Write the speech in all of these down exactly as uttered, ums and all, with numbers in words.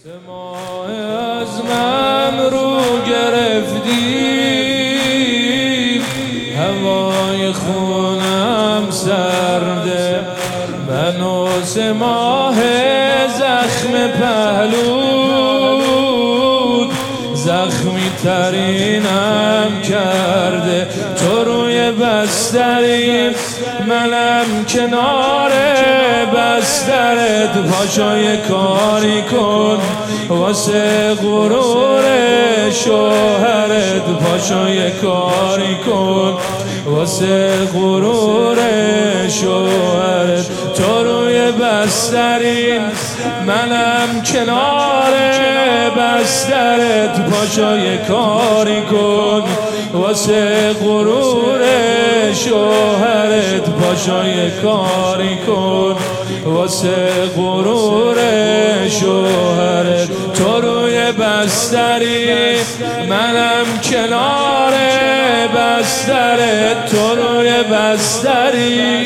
سه ماه از من رو گرفتی، هوای خونم سرده، من و سه ماه زخم پهلود زخمی ترینم کرده. تو روی بستری منم کنار بسترت، پاشای کاری کن واسه غرور شوهرت، پاشای کاری کن واسه غرور شوهرت. تو روی بستری منم کنار بسترت، پاشای کاری کن واسه غرور شوهرت، پاشای کاری کن واسه غرور شوهرت. تو روی بستری منم کنار بسترت، تو روی بستری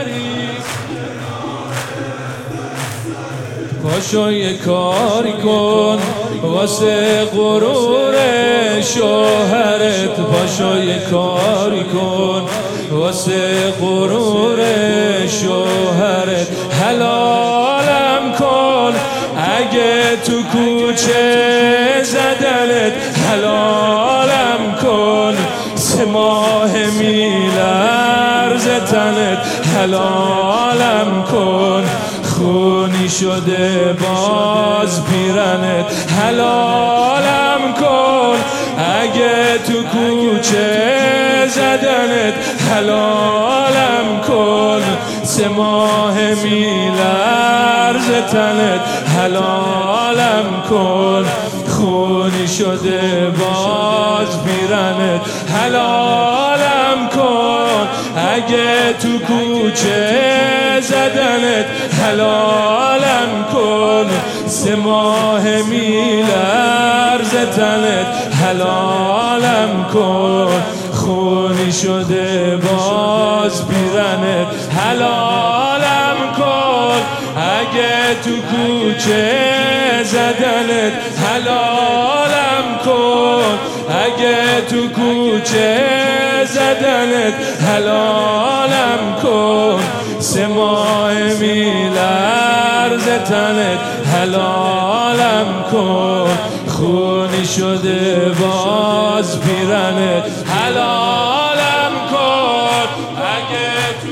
پاشای کاری کن واسه غرور شوهرت، پاشای کاری کن واسه غرور شوهرت. حلالم کن اگه تو کوچه زدنت، حلالم کن سه ماه میلرز تنت، حلالم کن خونی شده باز پیرنت، حلالم کن اگه تو کوچه زدنت، حلالم کن سه ماه میلرز تنت، حلالم کن خونی شده باز پیرنت، حلالم کن اگه تو کوچه زدنت، حلالم کن سه ماه میلرز تنت، حلالم کن خونی شده باز پیرنت، حلالم کن اگه تو کوچه زدنت، حلالم کن اگه تو کوچه زدنت، حلالم کن سه ماه میلرز تنت، حلالم کن خونی شده باز پیرنت، حلالم کن اگه تو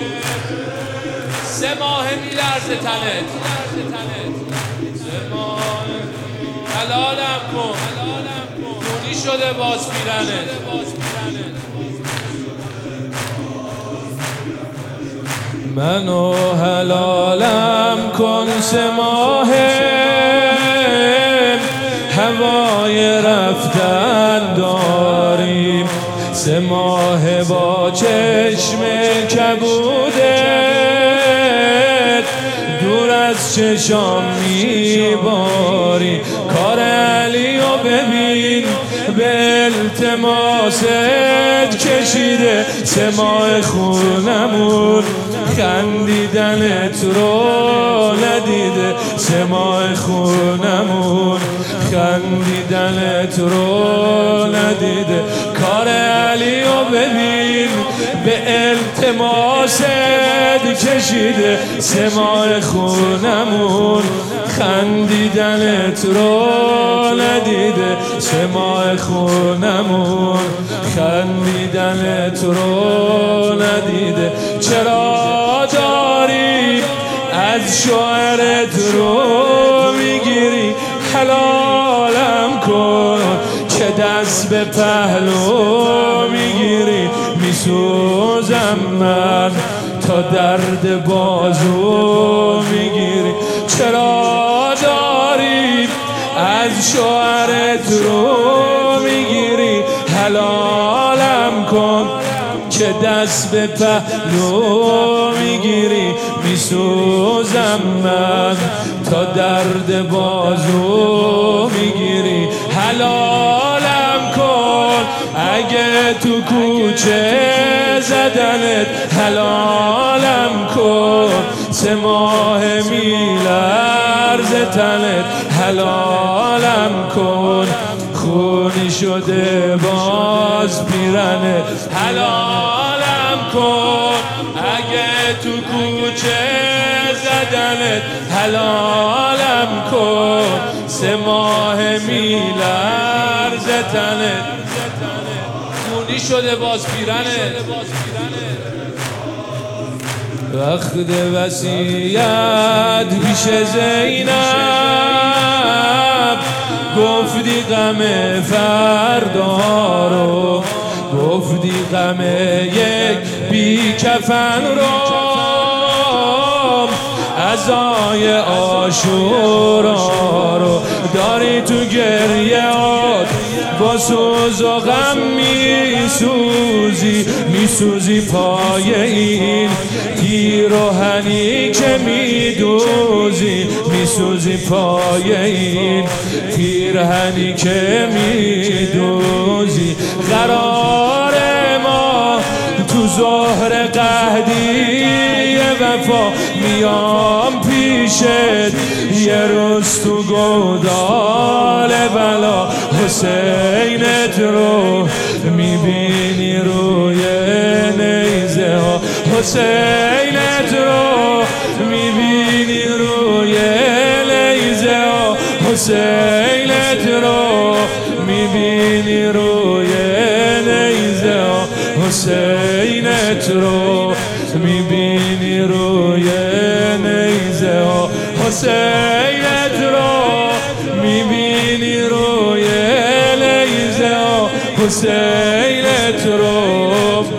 سه ماه میلرز تنت، سه ماه حلالم کن خونی شده باز پیرنت. منو حلالم کن سه ماه هوای رفتن داریم، سه ماه با چشم کبودت دور از چشام میباری. کار علی و ببین به التماست کشیده، سه ماه خونمون خندیدنت رو ندیده، سه ماه خونمون خندیدنت رو ندیده. کار علی و ببین به التماست کشیده، سه ماه خونمون خندیدنت رو ندیده، سه ماه خونمون خندیدنت رو ندیده. چرا داری از شوهرت رو میگیری، حلالم کن که دست به پهلو میگیری. میسوزم من تا درد بازو میگیری. چرا داری از شوهرت رو میگیری، حلالم کن که دست به پهلو میگیری. میسوزم من تا درد بازو میگیری، حلالم کن اگه تو کوچه زدنت، حلالم کن سه ماه میلرز تنت حلالم کن، خونی شده باز پیرنت حلالم کن، اگه تو کوچه زدنت حلالم کن، سه ماه میلرز تنت خونی شده باز پیرنت. وقت وصیت پیش زینب گفتی غم فردا رو، گفتی غم یک بی کفن رو، عزای عاشورا رو داری تو گریهات، با سوز و غم میسوزی، میسوزی پای این پیراهنی که میدوزی، میسوزی پای این پیراهنی که میدوزی. قرار ما تو ظهر قحطی وفا میام پیشت، یه روز تو گودال بلا حسینت رو میبینی روی نیزه ها، حسینت رو میبینی روی نیزه ها، حسینت رو میبینی روی نیزه ها، حسینت رو میبینی روی نیزه ها، حسینت رو میبینی روی نیزه ها، حسینت رو.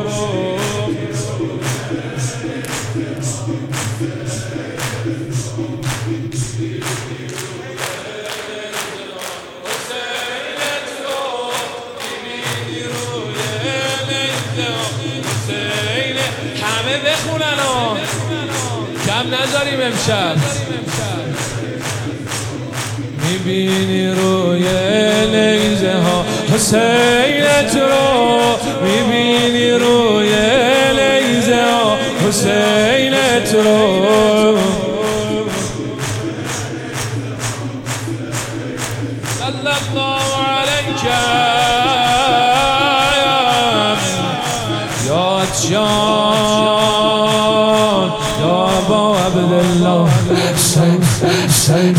همه بخونن ها، کم نذاریم امشب. میبینی روی نیزه ها حسینت رو، میبینی روی نیزه ها حسینت رو. صلی الله علیک یاد جان یا ابا عبدالله، حسین حسین